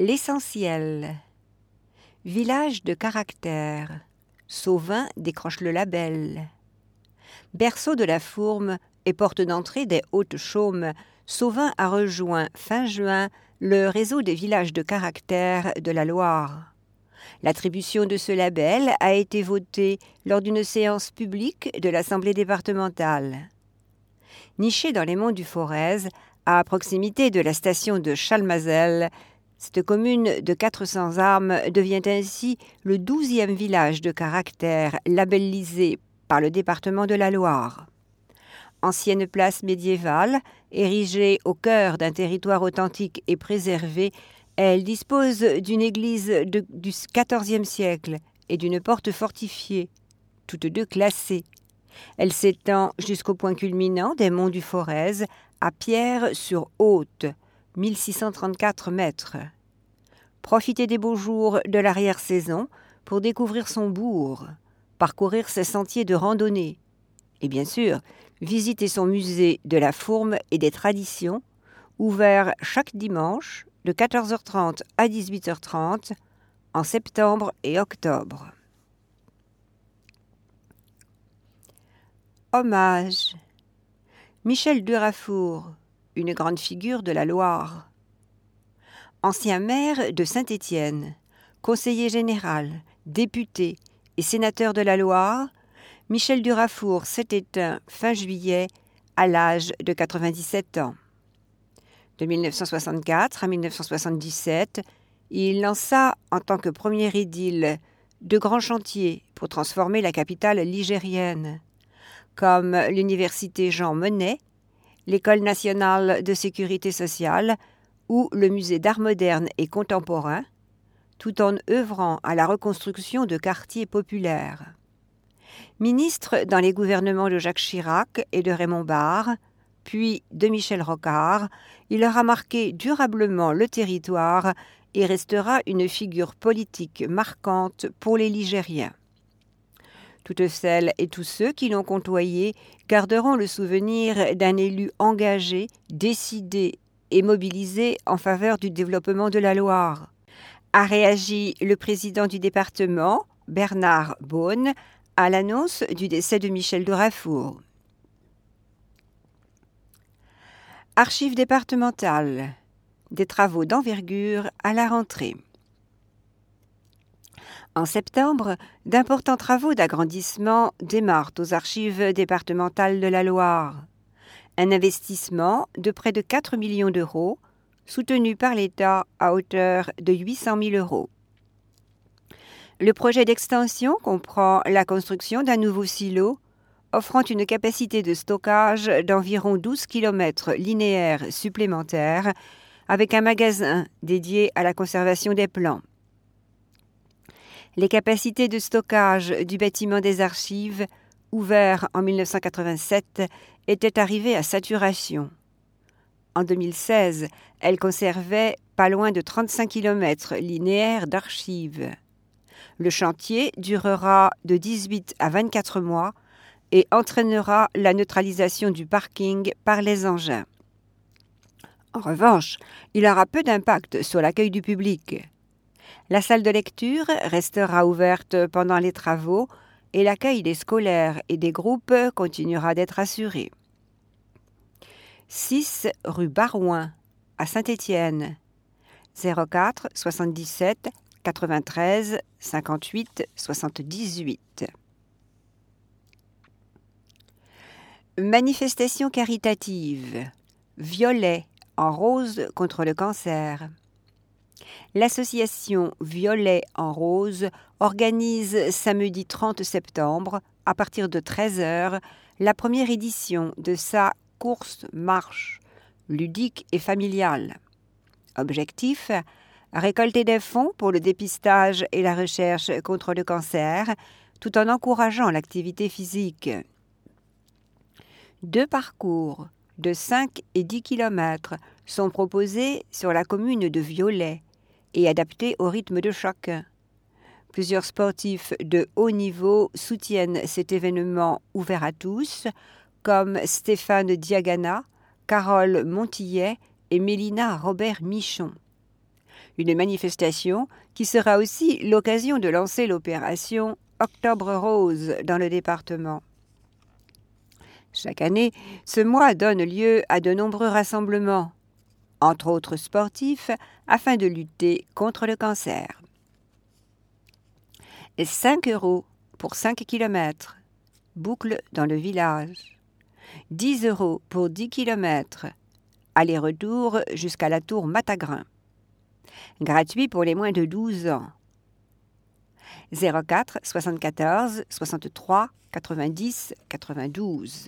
L'essentiel. Village de caractère. Sauvin décroche le label. Berceau de la Fourme et porte d'entrée des Hautes-Chaumes, Sauvin a rejoint fin juin le réseau des villages de caractère de la Loire. L'attribution de ce label a été votée lors d'une séance publique de l'Assemblée départementale. Nichée dans les monts du Forez, à proximité de la station de Chalmazel, cette commune de 400 âmes devient ainsi le 12e village de caractère labellisé par le département de la Loire. Ancienne place médiévale, érigée au cœur d'un territoire authentique et préservé, elle dispose d'une église du XIVe siècle et d'une porte fortifiée, toutes deux classées. Elle s'étend jusqu'au point culminant des monts du Forez, à Pierre-sur-Haute, 1634 mètres. Profitez des beaux jours de l'arrière-saison pour découvrir son bourg, parcourir ses sentiers de randonnée et bien sûr, visiter son musée de la Fourme et des traditions, ouvert chaque dimanche de 14h30 à 18h30 en septembre et octobre. Hommage. Michel Durafour, une grande figure de la Loire. Ancien maire de Saint-Étienne, conseiller général, député et sénateur de la Loire, Michel Durafour s'est éteint fin juillet à l'âge de 97 ans. De 1964 à 1977, il lança en tant que premier édile de grands chantiers pour transformer la capitale ligérienne, comme l'université Jean Monnet, l'École nationale de sécurité sociale ou le musée d'art moderne et contemporain, tout en œuvrant à la reconstruction de quartiers populaires. Ministre dans les gouvernements de Jacques Chirac et de Raymond Barre, puis de Michel Rocard, il aura marqué durablement le territoire et restera une figure politique marquante pour les Ligériens. Toutes celles et tous ceux qui l'ont côtoyé garderont le souvenir d'un élu engagé, décidé et mobilisé en faveur du développement de la Loire. A réagi le président du département, Bernard Beaune, à l'annonce du décès de Michel Durafour. Archives départementales. Des travaux d'envergure à la rentrée. En septembre, d'importants travaux d'agrandissement démarrent aux archives départementales de la Loire. Un investissement de près de 4 millions d'euros, soutenu par l'État à hauteur de 800 000 euros. Le projet d'extension comprend la construction d'un nouveau silo, offrant une capacité de stockage d'environ 12 km linéaires supplémentaires, avec un magasin dédié à la conservation des plants. Les capacités de stockage du bâtiment des archives, ouvert en 1987, étaient arrivées à saturation. En 2016, elles conservaient pas loin de 35 km linéaires d'archives. Le chantier durera de 18 à 24 mois et entraînera la neutralisation du parking par les engins. En revanche, il aura peu d'impact sur l'accueil du public. La salle de lecture restera ouverte pendant les travaux et l'accueil des scolaires et des groupes continuera d'être assuré. 6 rue Barouin, à Saint-Étienne, 04 77 93 58 78. Manifestation caritative. Violet en rose contre le cancer. L'association Violet en rose organise samedi 30 septembre, à partir de 13h, la première édition de sa course-marche, ludique et familiale. Objectif : récolter des fonds pour le dépistage et la recherche contre le cancer, tout en encourageant l'activité physique. 2 parcours de 5 et 10 km sont proposés sur la commune de Violet et adaptés au rythme de chacun. Plusieurs sportifs de haut niveau soutiennent cet événement ouvert à tous, comme Stéphane Diagana, Carole Montillet et Mélina Robert-Michon. Une manifestation qui sera aussi l'occasion de lancer l'opération Octobre Rose dans le département. Chaque année, ce mois donne lieu à de nombreux rassemblements, entre autres sportifs, afin de lutter contre le cancer. 5 € pour 5 km, boucle dans le village. 10 € pour 10 km, aller-retour jusqu'à la tour Matagrin. Gratuit pour les moins de 12 ans. 04 74 63 90 92.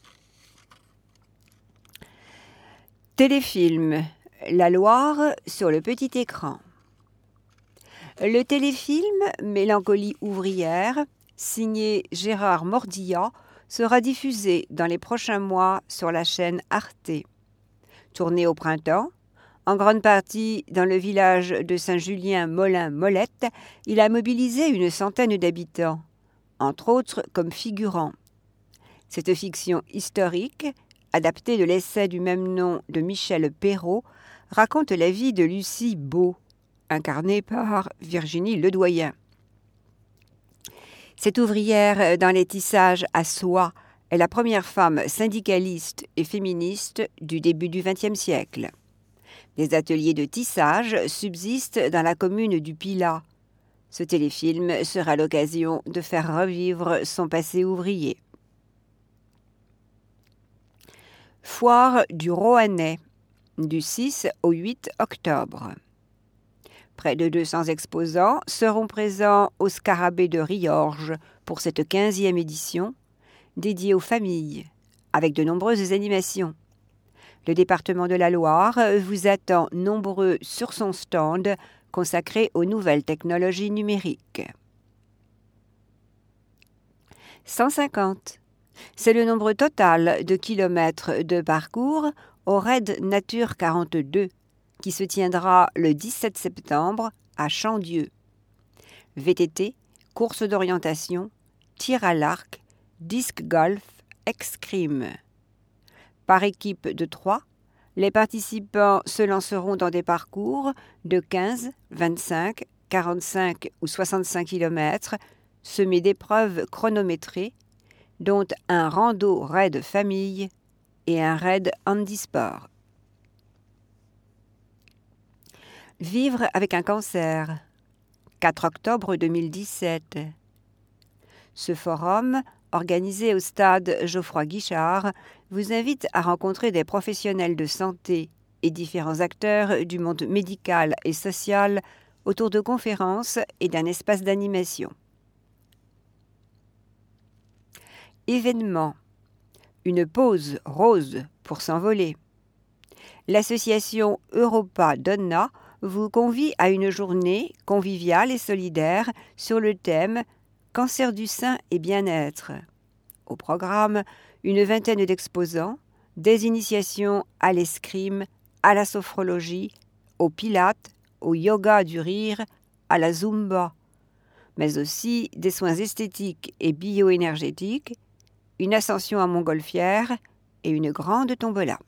Téléfilm La Loire sur le petit écran. Le téléfilm Mélancolie ouvrière, signé Gérard Mordillat, sera diffusé dans les prochains mois sur la chaîne Arte. Tourné au printemps, en grande partie dans le village de Saint-Julien-Molin-Molette, il a mobilisé une centaine d'habitants, entre autres comme figurants. Cette fiction historique, adaptée de l'essai du même nom de Michel Perrault, raconte la vie de Lucie Beau, incarnée par Virginie Ledoyen. Cette ouvrière dans les tissages à soie est la première femme syndicaliste et féministe du début du XXe siècle. Des ateliers de tissage subsistent dans la commune du Pilat. Ce téléfilm sera l'occasion de faire revivre son passé ouvrier. Foire du Roannais, du 6 au 8 octobre. Près de 200 exposants seront présents au Scarabée de Riorges pour cette 15e édition, dédiée aux familles, avec de nombreuses animations. Le département de la Loire vous attend nombreux sur son stand consacré aux nouvelles technologies numériques. 150. C'est le nombre total de kilomètres de parcours au Raid Nature 42, qui se tiendra le 17 septembre à Chandieu. VTT, course d'orientation, tir à l'arc, disc golf, escrime. Par équipe de 3, les participants se lanceront dans des parcours de 15, 25, 45 ou 65 km, semés d'épreuves chronométrées, dont un rando raid famille et un raid handisport. Vivre avec un cancer, 4 octobre 2017. Ce forum, organisé au stade Geoffroy-Guichard, vous invite à rencontrer des professionnels de santé et différents acteurs du monde médical et social autour de conférences et d'un espace d'animation. Événement. Une pause rose pour s'envoler. L'association Europa Donna vous convie à une journée conviviale et solidaire sur le thème « Cancer du sein et bien-être ». Au programme, une vingtaine d'exposants, des initiations à l'escrime, à la sophrologie, au pilates, au yoga du rire, à la zumba, mais aussi des soins esthétiques et bioénergétiques, une ascension à Montgolfière et une grande tombola.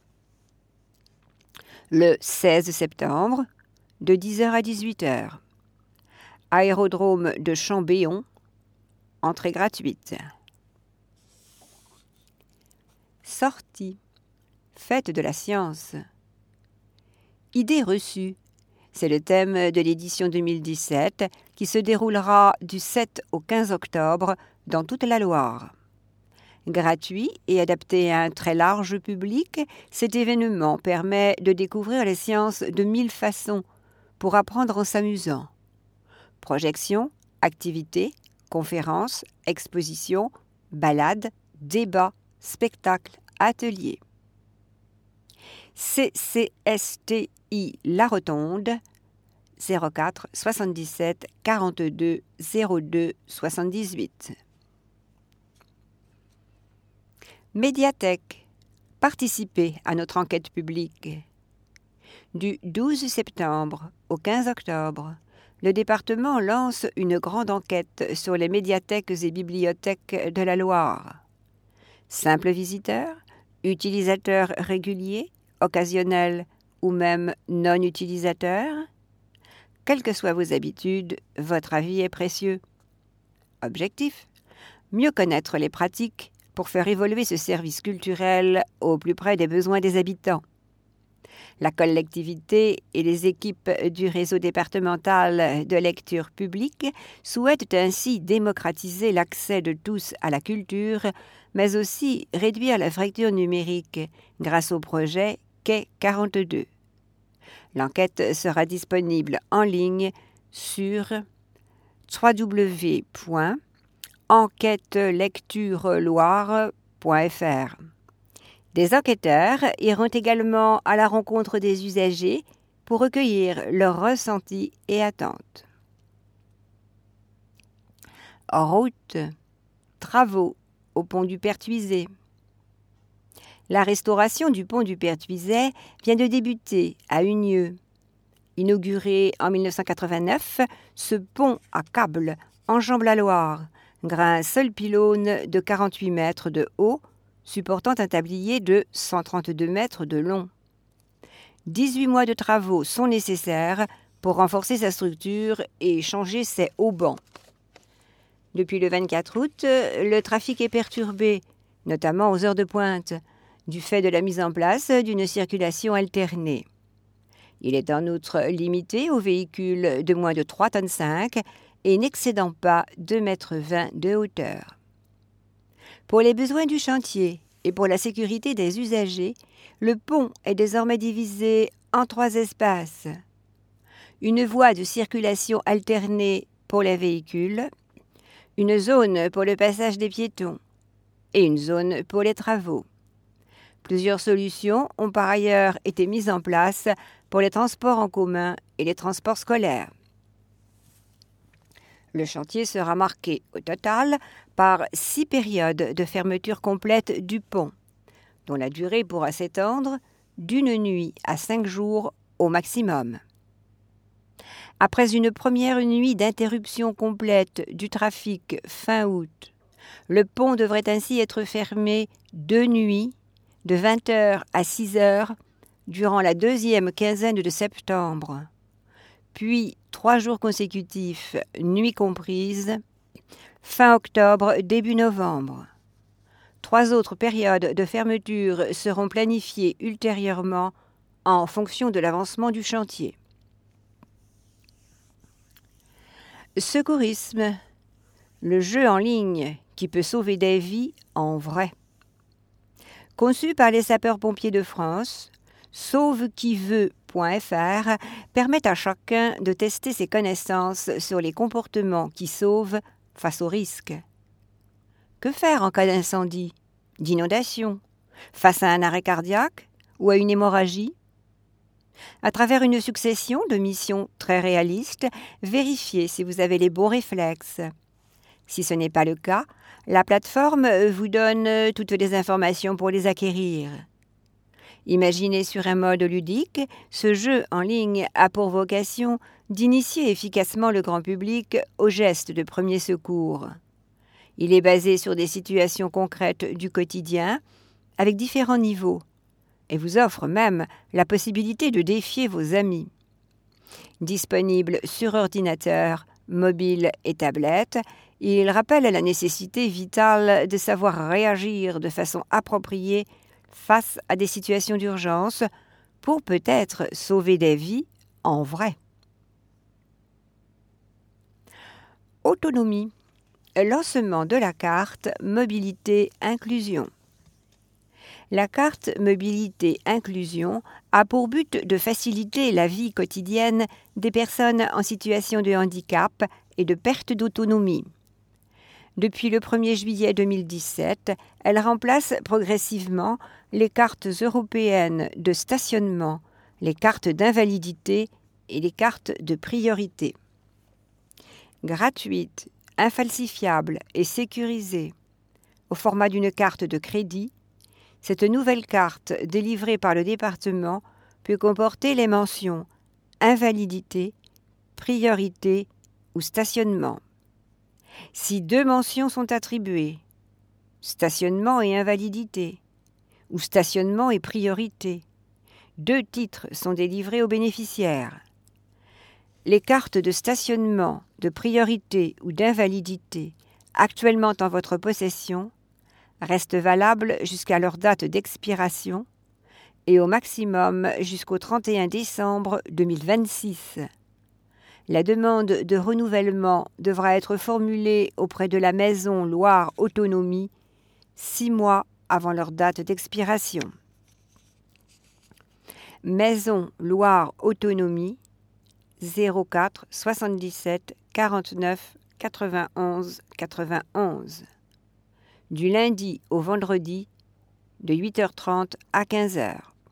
Le 16 septembre, de 10h à 18h. Aérodrome de Chambéon, entrée gratuite. Sortie. Fête de la science. Idées reçues. C'est le thème de l'édition 2017 qui se déroulera du 7 au 15 octobre dans toute la Loire. Gratuit et adapté à un très large public, cet événement permet de découvrir les sciences de 1000 façons pour apprendre en s'amusant. Projections, activités, conférences, expositions, balades, débats, spectacles, ateliers. CCSTI La Rotonde, 04 77 42 02 78. Médiathèque. Participez à notre enquête publique. Du 12 septembre au 15 octobre, le département lance une grande enquête sur les médiathèques et bibliothèques de la Loire. Simples visiteurs, utilisateurs réguliers, occasionnels ou même non-utilisateurs, quelles que soient vos habitudes, votre avis est précieux. Objectif : mieux connaître les pratiques pour faire évoluer ce service culturel au plus près des besoins des habitants. La collectivité et les équipes du réseau départemental de lecture publique souhaitent ainsi démocratiser l'accès de tous à la culture, mais aussi réduire la fracture numérique grâce au projet Quai 42. L'enquête sera disponible en ligne sur www.enquêtelectureloire.fr. Des enquêteurs iront également à la rencontre des usagers pour recueillir leurs ressentis et attentes. En route, travaux au pont du Pertuiset. La restauration du pont du Pertuiset vient de débuter à Unieux. Inauguré en 1989, ce pont à câble enjambe la Loire, grâce à un seul pylône de 48 mètres de haut, supportant un tablier de 132 mètres de long. 18 mois de travaux sont nécessaires pour renforcer sa structure et changer ses haubans. Depuis le 24 août, le trafic est perturbé, notamment aux heures de pointe, du fait de la mise en place d'une circulation alternée. Il est en outre limité aux véhicules de moins de 3,5 tonnes et n'excédant pas 2,20 mètres de hauteur. Pour les besoins du chantier et pour la sécurité des usagers, le pont est désormais divisé en 3 espaces. Une voie de circulation alternée pour les véhicules, une zone pour le passage des piétons et une zone pour les travaux. Plusieurs solutions ont par ailleurs été mises en place pour les transports en commun et les transports scolaires. Le chantier sera marqué au total par 6 périodes de fermeture complète du pont, dont la durée pourra s'étendre d'1 nuit à 5 jours au maximum. Après une première nuit d'interruption complète du trafic fin août, le pont devrait ainsi être fermé 2 nuits de 20h à 6h durant la 2e quinzaine de septembre, puis 3 jours consécutifs, nuit comprise, fin octobre, début novembre. 3 autres périodes de fermeture seront planifiées ultérieurement en fonction de l'avancement du chantier. Secourisme, le jeu en ligne qui peut sauver des vies en vrai. Conçu par les sapeurs-pompiers de France, sauvequiveut.fr permet à chacun de tester ses connaissances sur les comportements qui sauvent face aux risques. Que faire en cas d'incendie, d'inondation, face à un arrêt cardiaque ou à une hémorragie ? À travers une succession de missions très réalistes, vérifiez si vous avez les bons réflexes. Si ce n'est pas le cas, la plateforme vous donne toutes les informations pour les acquérir. Imaginé sur un mode ludique, ce jeu en ligne a pour vocation d'initier efficacement le grand public aux gestes de premier secours. Il est basé sur des situations concrètes du quotidien, avec différents niveaux, et vous offre même la possibilité de défier vos amis. Disponible sur ordinateur, mobile et tablette, il rappelle la nécessité vitale de savoir réagir de façon appropriée face à des situations d'urgence pour peut-être sauver des vies en vrai. Autonomie. Lancement de la carte Mobilité Inclusion. La carte Mobilité Inclusion a pour but de faciliter la vie quotidienne des personnes en situation de handicap et de perte d'autonomie. Depuis le 1er juillet 2017, elle remplace progressivement les cartes européennes de stationnement, les cartes d'invalidité et les cartes de priorité. Gratuite, infalsifiable et sécurisée, au format d'une carte de crédit, cette nouvelle carte délivrée par le département peut comporter les mentions invalidité, priorité ou stationnement. Si 2 mentions sont attribuées, stationnement et invalidité, ou stationnement et priorité, 2 titres sont délivrés aux bénéficiaires. Les cartes de stationnement, de priorité ou d'invalidité actuellement en votre possession restent valables jusqu'à leur date d'expiration et au maximum jusqu'au 31 décembre 2026. La demande de renouvellement devra être formulée auprès de la Maison Loire Autonomie 6 mois avant leur date d'expiration. Maison Loire Autonomie 04 77 49 91 91. Du lundi au vendredi, de 8h30 à 15h.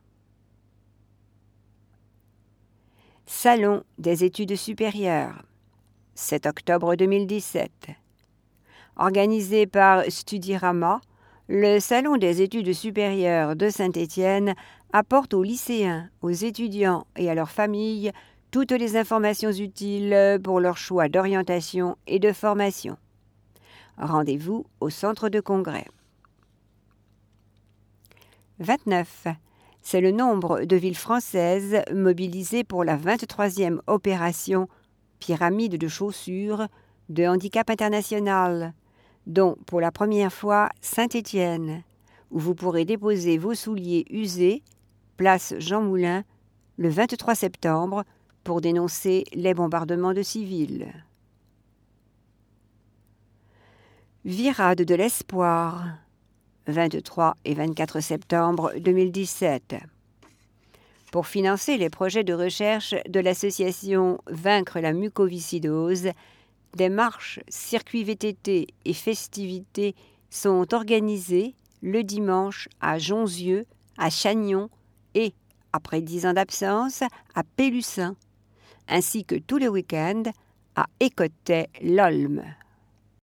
Salon des études supérieures, 7 octobre 2017. Organisé par Studirama, le Salon des études supérieures de Saint-Étienne apporte aux lycéens, aux étudiants et à leurs familles toutes les informations utiles pour leur choix d'orientation et de formation. Rendez-vous au centre de congrès. 29. C'est le nombre de villes françaises mobilisées pour la 23e opération Pyramide de chaussures de handicap international, dont pour la première fois Saint-Étienne, où vous pourrez déposer vos souliers usés, place Jean Moulin, le 23 septembre, pour dénoncer les bombardements de civils. Virade de l'espoir, 23 et 24 septembre 2017. Pour financer les projets de recherche de l'association Vaincre la mucoviscidose, des marches, circuits VTT et festivités sont organisées le dimanche à Jonzieux, à Chagnon et, après 10 ans d'absence, à Pélussin, ainsi que tous les week-ends à Écotais-Lolme.